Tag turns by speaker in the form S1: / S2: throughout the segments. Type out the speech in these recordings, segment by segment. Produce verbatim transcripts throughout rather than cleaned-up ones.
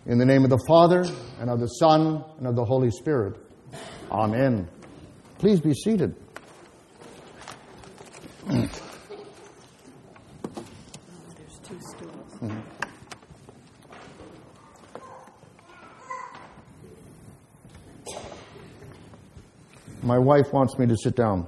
S1: In the name of the Father, and of the Son, and of the Holy Spirit. Amen. Please be seated.
S2: There's two stools.
S1: Mm-hmm. My wife wants me to sit down.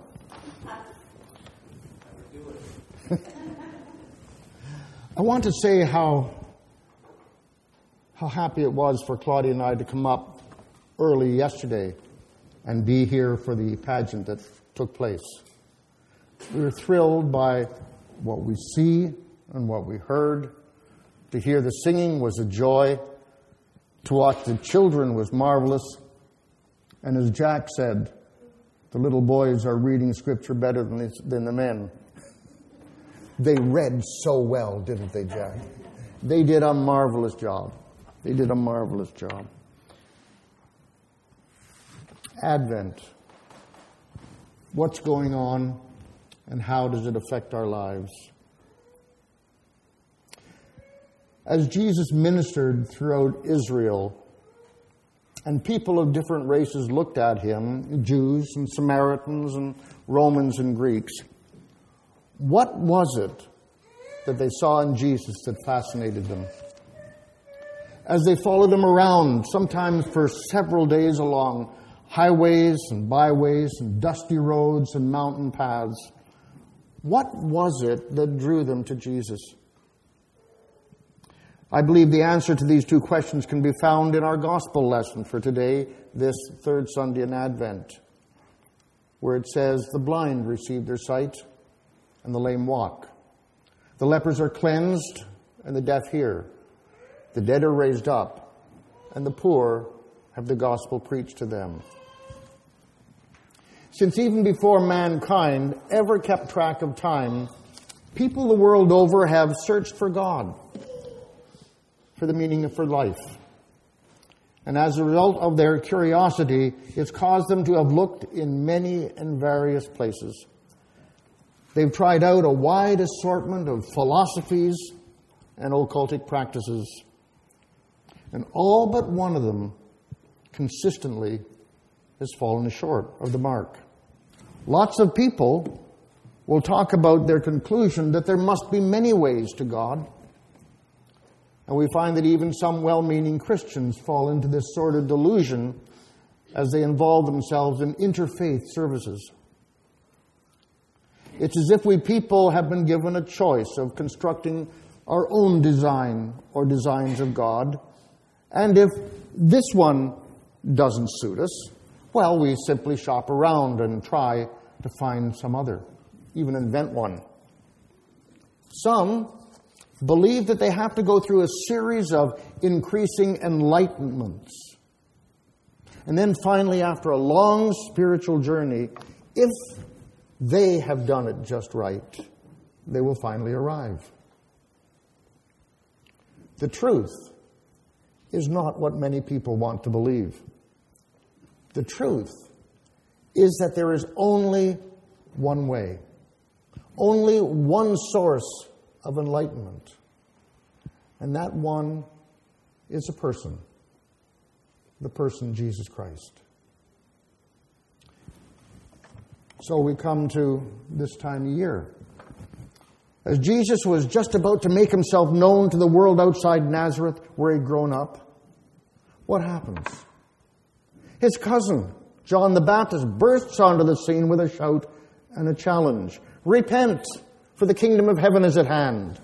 S1: I want to say how how happy it was for Claudia and I to come up early yesterday and be here for the pageant that took place. We were thrilled by what we see and what we heard. To hear the singing was a joy. To watch the children was marvelous. And as Jack said, the little boys are reading Scripture better than the, than the men. They read so well, didn't they, Jack? They did a marvelous job. They did a marvelous job. Advent. What's going on and how does it affect our lives? As Jesus ministered throughout Israel, and people of different races looked at him, Jews and Samaritans and Romans and Greeks, what was it that they saw in Jesus that fascinated them? As they followed him around, sometimes for several days along highways and byways and dusty roads and mountain paths, what was it that drew them to Jesus? I believe the answer to these two questions can be found in our gospel lesson for today, this third Sunday in Advent, where it says, the blind receive their sight and the lame walk. The lepers are cleansed and the deaf hear. The dead are raised up and the poor have the gospel preached to them. Since even before mankind ever kept track of time, people the world over have searched for God, for the meaning of for life. And as a result of their curiosity, it's caused them to have looked in many and various places. They've tried out a wide assortment of philosophies and occultic practices. And all but one of them consistently has fallen short of the mark. Lots of people will talk about their conclusion that there must be many ways to God. And we find that even some well-meaning Christians fall into this sort of delusion as they involve themselves in interfaith services. It's as if we people have been given a choice of constructing our own design or designs of God. And if this one doesn't suit us, well, we simply shop around and try to find some other, even invent one. Some believe that they have to go through a series of increasing enlightenments. And then finally, after a long spiritual journey, if they have done it just right, they will finally arrive. The truth is not what many people want to believe. The truth is that there is only one way, only one source of enlightenment. And that one is a person, the person Jesus Christ. So we come to this time of year. As Jesus was just about to make himself known to the world outside Nazareth, where he'd grown up, what happens? His cousin, John the Baptist, bursts onto the scene with a shout and a challenge. Repent, for the kingdom of heaven is at hand.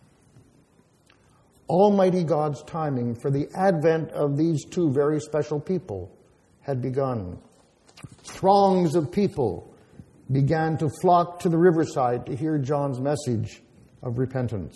S1: Almighty God's timing for the advent of these two very special people had begun. Throngs of people began to flock to the riverside to hear John's message of repentance.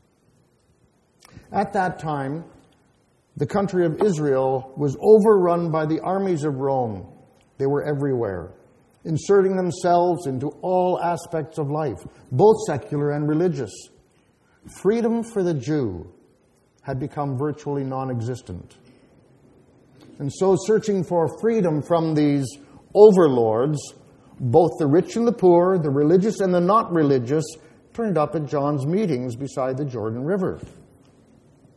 S1: At that time, the country of Israel was overrun by the armies of Rome. They were everywhere, inserting themselves into all aspects of life, both secular and religious. Freedom for the Jew had become virtually non-existent. And so, searching for freedom from these overlords, both the rich and the poor, the religious and the not religious, turned up at John's meetings beside the Jordan River.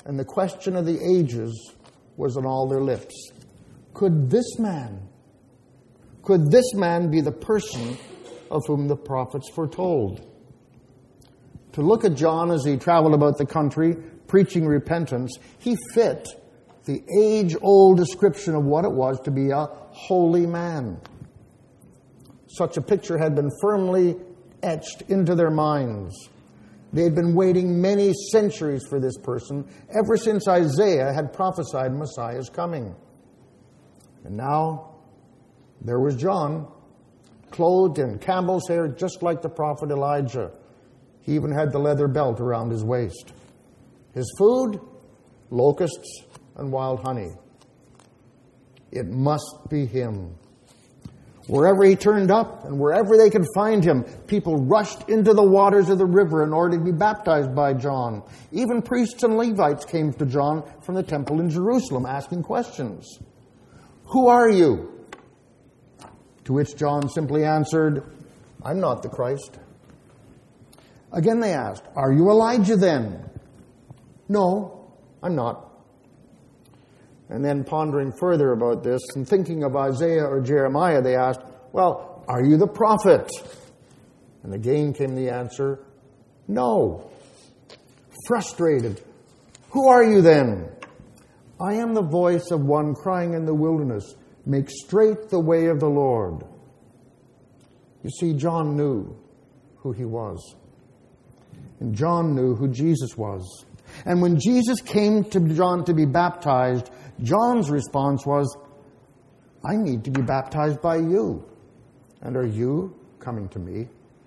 S1: and the question of the ages was on all their lips. Could this man, could this man be the person of whom the prophets foretold? To look at John as he traveled about the country preaching repentance, he fit the age-old description of what it was to be a holy man. Such a picture had been firmly etched into their minds. They had been waiting many centuries for this person, ever since Isaiah had prophesied Messiah's coming. And now, there was John, clothed in camel's hair, just like the prophet Elijah. He even had the leather belt around his waist. His food, locusts and wild honey. It must be him. Wherever he turned up and wherever they could find him, people rushed into the waters of the river in order to be baptized by John. Even priests and Levites came to John from the temple in Jerusalem asking questions. Who are you? To which John simply answered, I'm not the Christ. Again they asked, are you Elijah then? No, I'm not. And then pondering further about this and thinking of Isaiah or Jeremiah, they asked, well, are you the prophet? And again came the answer, no. Frustrated, who are you then? I am the voice of one crying in the wilderness, make straight the way of the Lord. You see, John knew who he was. And John knew who Jesus was. And when Jesus came to John to be baptized, John's response was, I need to be baptized by you. And are you coming to me?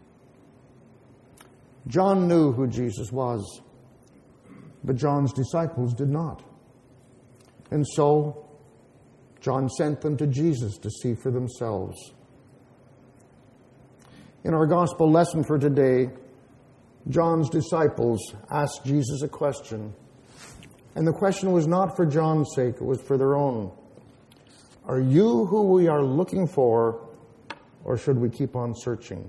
S1: John knew who Jesus was, but John's disciples did not. And so, John sent them to Jesus to see for themselves. In our gospel lesson for today, John's disciples asked Jesus a question. And the question was not for John's sake, it was for their own. Are you who we are looking for, or should we keep on searching?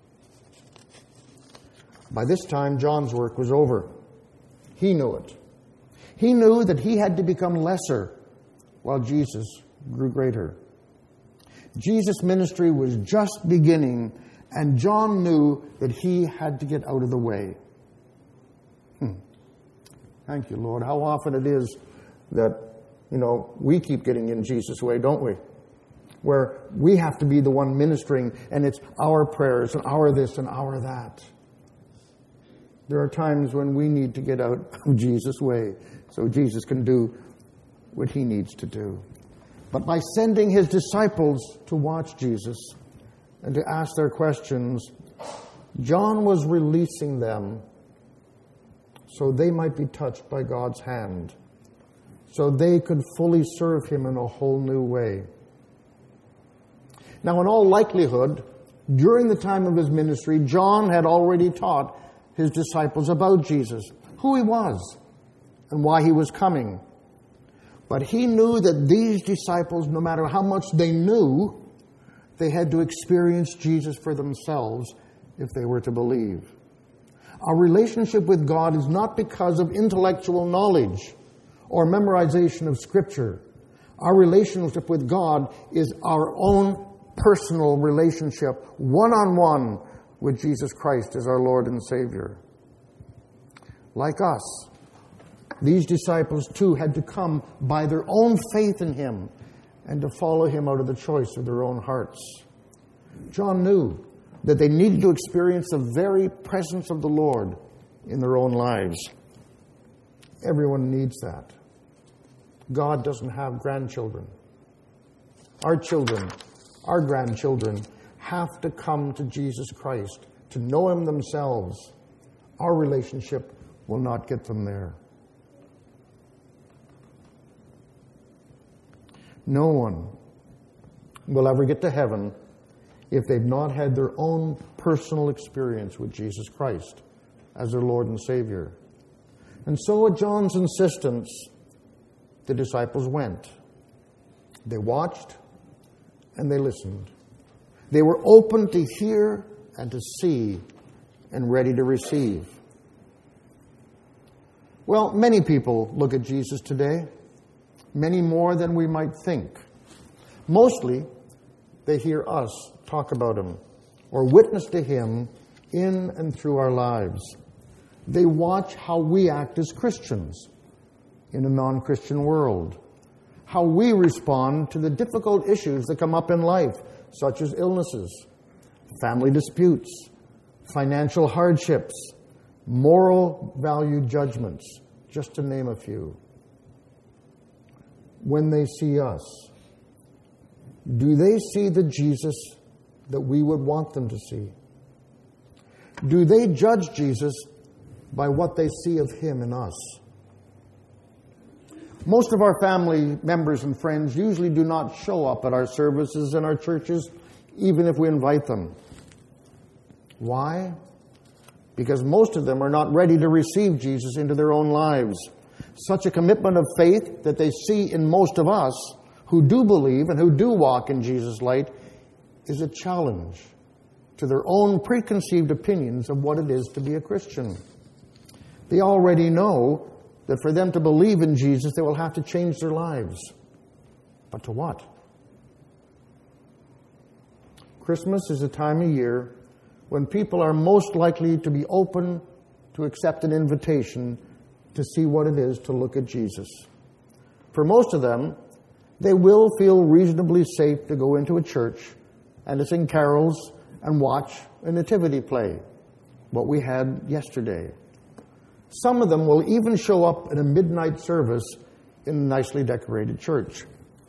S1: By this time, John's work was over. He knew it. He knew that he had to become lesser while Jesus grew greater. Jesus' ministry was just beginning, and John knew that he had to get out of the way. Hmm. Thank you, Lord. How often it is that, you know, we keep getting in Jesus' way, don't we? Where we have to be the one ministering, and it's our prayers and our this and our that. There are times when we need to get out of Jesus' way so Jesus can do what he needs to do. But by sending his disciples to watch Jesus and to ask their questions, John was releasing them so they might be touched by God's hand, so they could fully serve him in a whole new way. Now, in all likelihood, during the time of his ministry, John had already taught his disciples about Jesus, who he was, and why he was coming. But he knew that these disciples, no matter how much they knew, they had to experience Jesus for themselves if they were to believe. Our relationship with God is not because of intellectual knowledge or memorization of Scripture. Our relationship with God is our own personal relationship, one-on-one with Jesus Christ as our Lord and Savior. Like us, these disciples too had to come by their own faith in him and to follow him out of the choice of their own hearts. John knew that they needed to experience the very presence of the Lord in their own lives. Everyone needs that. God doesn't have grandchildren. Our children, our grandchildren, have to come to Jesus Christ to know him themselves. Our relationship will not get them there. No one will ever get to heaven if they've not had their own personal experience with Jesus Christ as their Lord and Savior. And so at John's insistence, the disciples went. They watched and they listened. They were open to hear and to see and ready to receive. Well, many people look at Jesus today, many more than we might think. Mostly, they hear us talk about him or witness to him in and through our lives. They watch how we act as Christians in a non-Christian world, how we respond to the difficult issues that come up in life, such as illnesses, family disputes, financial hardships, moral value judgments, just to name a few. When they see us, do they see the Jesus that we would want them to see? Do they judge Jesus by what they see of him in us? Most of our family members and friends usually do not show up at our services and our churches, even if we invite them. Why? Because most of them are not ready to receive Jesus into their own lives. Such a commitment of faith that they see in most of us who do believe and who do walk in Jesus' light is a challenge to their own preconceived opinions of what it is to be a Christian. They already know that for them to believe in Jesus, they will have to change their lives. But to what? Christmas is a time of year when people are most likely to be open to accept an invitation to see what it is to look at Jesus. For most of them, they will feel reasonably safe to go into a church and to sing carols and watch a nativity play, what we had yesterday. Some of them will even show up at a midnight service in a nicely decorated church.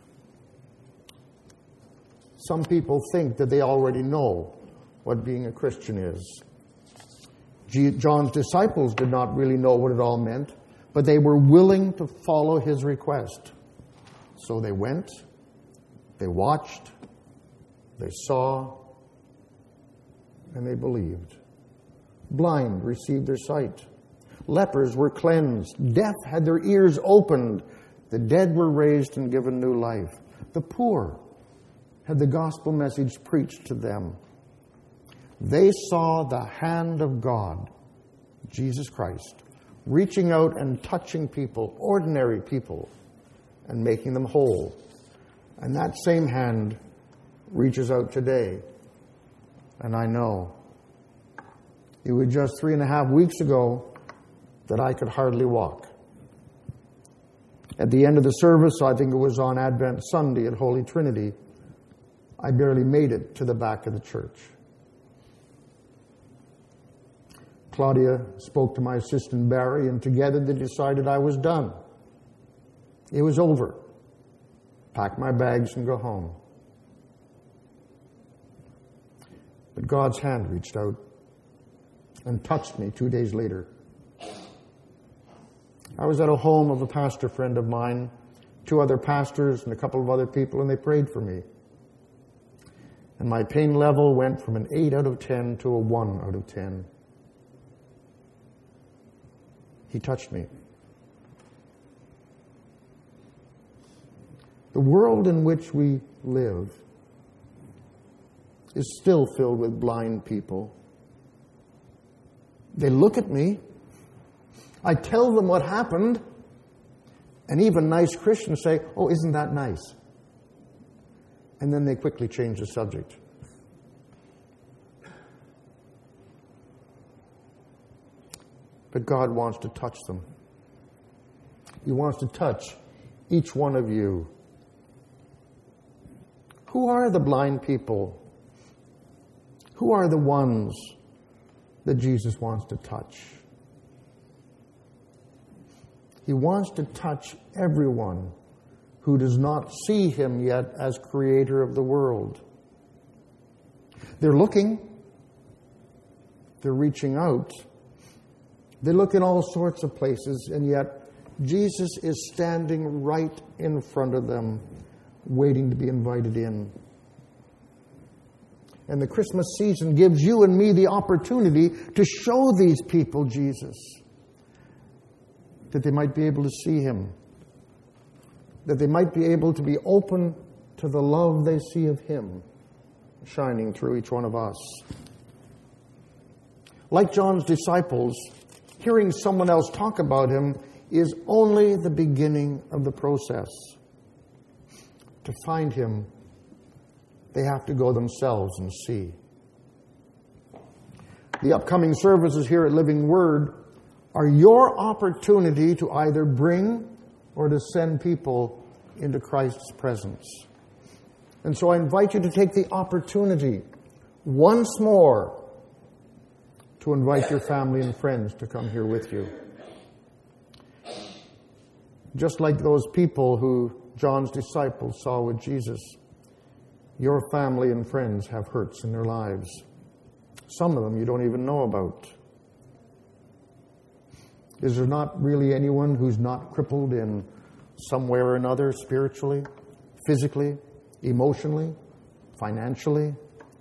S1: Some people think that they already know what being a Christian is. John's disciples did not really know what it all meant, but they were willing to follow his request. So they went, they watched, they saw, and they believed. Blind received their sight. Lepers were cleansed. Deaf had their ears opened. The dead were raised and given new life. The poor had the gospel message preached to them. They saw the hand of God, Jesus Christ, reaching out and touching people, ordinary people, and making them whole. And that same hand reaches out today. And I know it was just three and a half weeks ago that I could hardly walk. At the end of the service, I think it was on Advent Sunday at Holy Trinity, I barely made it to the back of the church. Claudia spoke to my assistant Barry, and together they decided I was done. It was over. Pack my bags and go home. But God's hand reached out and touched me two days later. I was at a home of a pastor friend of mine, two other pastors and a couple of other people, and they prayed for me. And my pain level went from an eight out of ten to a one out of ten. He touched me. The world in which we live is still filled with blind people. They look at me. I tell them what happened. And even nice Christians say, "Oh, isn't that nice?" And then they quickly change the subject. But God wants to touch them. He wants to touch each one of you. Who are the blind people? Who are the ones that Jesus wants to touch? He wants to touch everyone who does not see him yet as creator of the world. They're looking. They're reaching out. They look in all sorts of places, and yet Jesus is standing right in front of them, waiting to be invited in. And the Christmas season gives you and me the opportunity to show these people Jesus, that they might be able to see him, that they might be able to be open to the love they see of him shining through each one of us. Like John's disciples, hearing someone else talk about him is only the beginning of the process. To find him, they have to go themselves and see. The upcoming services here at Living Word are your opportunity to either bring or to send people into Christ's presence. And so I invite you to take the opportunity once more to invite your family and friends to come here with you. Just like those people who John's disciples saw with Jesus, your family and friends have hurts in their lives. Some of them you don't even know about. Is there not really anyone who's not crippled in some way or another, spiritually, physically, emotionally, financially?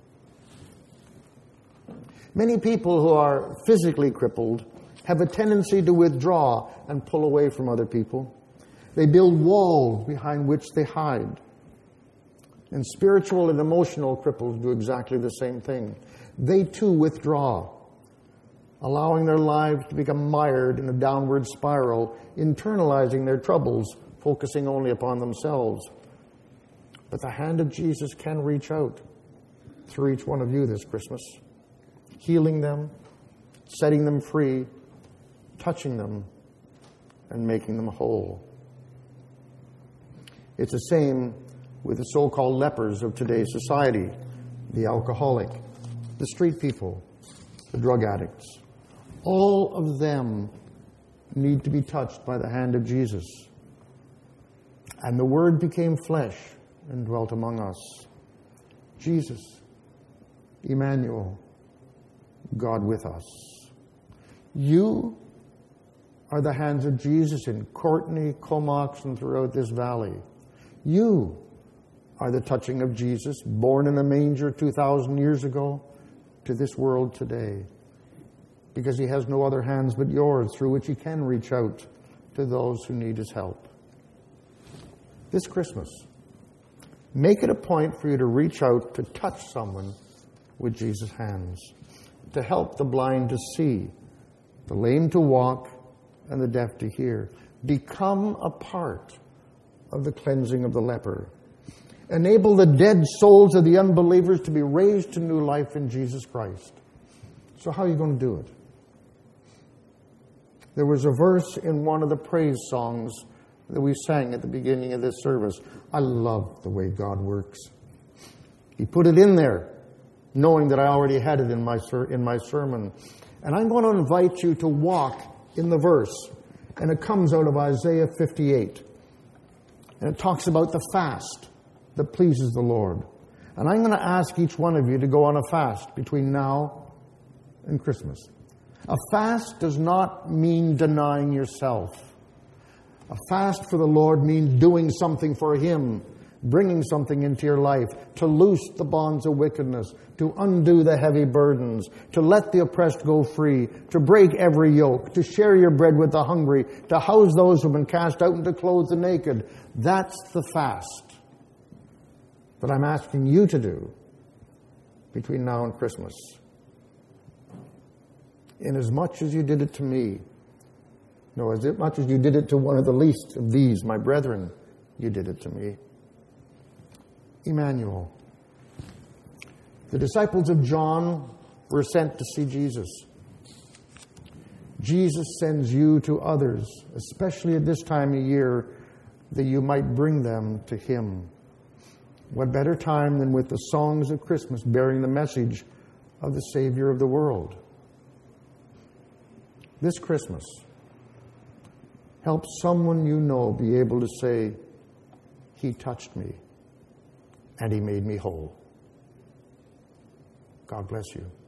S1: Many people who are physically crippled have a tendency to withdraw and pull away from other people. They build walls behind which they hide. And spiritual and emotional cripples do exactly the same thing. They too withdraw, allowing their lives to become mired in a downward spiral, internalizing their troubles, focusing only upon themselves. But the hand of Jesus can reach out through each one of you this Christmas, healing them, setting them free, touching them, and making them whole. It's the same with the so-called lepers of today's society, the alcoholic, the street people, the drug addicts. All of them need to be touched by the hand of Jesus. And the Word became flesh and dwelt among us. Jesus, Emmanuel, God with us. You are the hands of Jesus in Courtenay, Comox, and throughout this valley. You are the touching of Jesus, born in a manger two thousand years ago, to this world today. Because he has no other hands but yours through which he can reach out to those who need his help. This Christmas, make it a point for you to reach out to touch someone with Jesus' hands, to help the blind to see, the lame to walk, and the deaf to hear. Become a part of the cleansing of the leper. Enable the dead souls of the unbelievers to be raised to new life in Jesus Christ. So how are you going to do it? There was a verse in one of the praise songs that we sang at the beginning of this service. I love the way God works. He put it in there, knowing that I already had it in my ser- in my sermon. And I'm going to invite you to walk in the verse. And it comes out of Isaiah fifty-eight. And it talks about the fast that pleases the Lord. And I'm going to ask each one of you to go on a fast between now and Christmas. A fast does not mean denying yourself. A fast for the Lord means doing something for Him, bringing something into your life, to loose the bonds of wickedness, to undo the heavy burdens, to let the oppressed go free, to break every yoke, to share your bread with the hungry, to house those who have been cast out and to clothe the naked. That's the fast that I'm asking you to do between now and Christmas. Inasmuch as you did it to me, no, as much as you did it to one of the least of these, my brethren, you did it to me. Emmanuel. The disciples of John were sent to see Jesus. Jesus sends you to others, especially at this time of year, that you might bring them to Him. What better time than with the songs of Christmas bearing the message of the Savior of the world? This Christmas, help someone you know be able to say, He touched me and He made me whole. God bless you.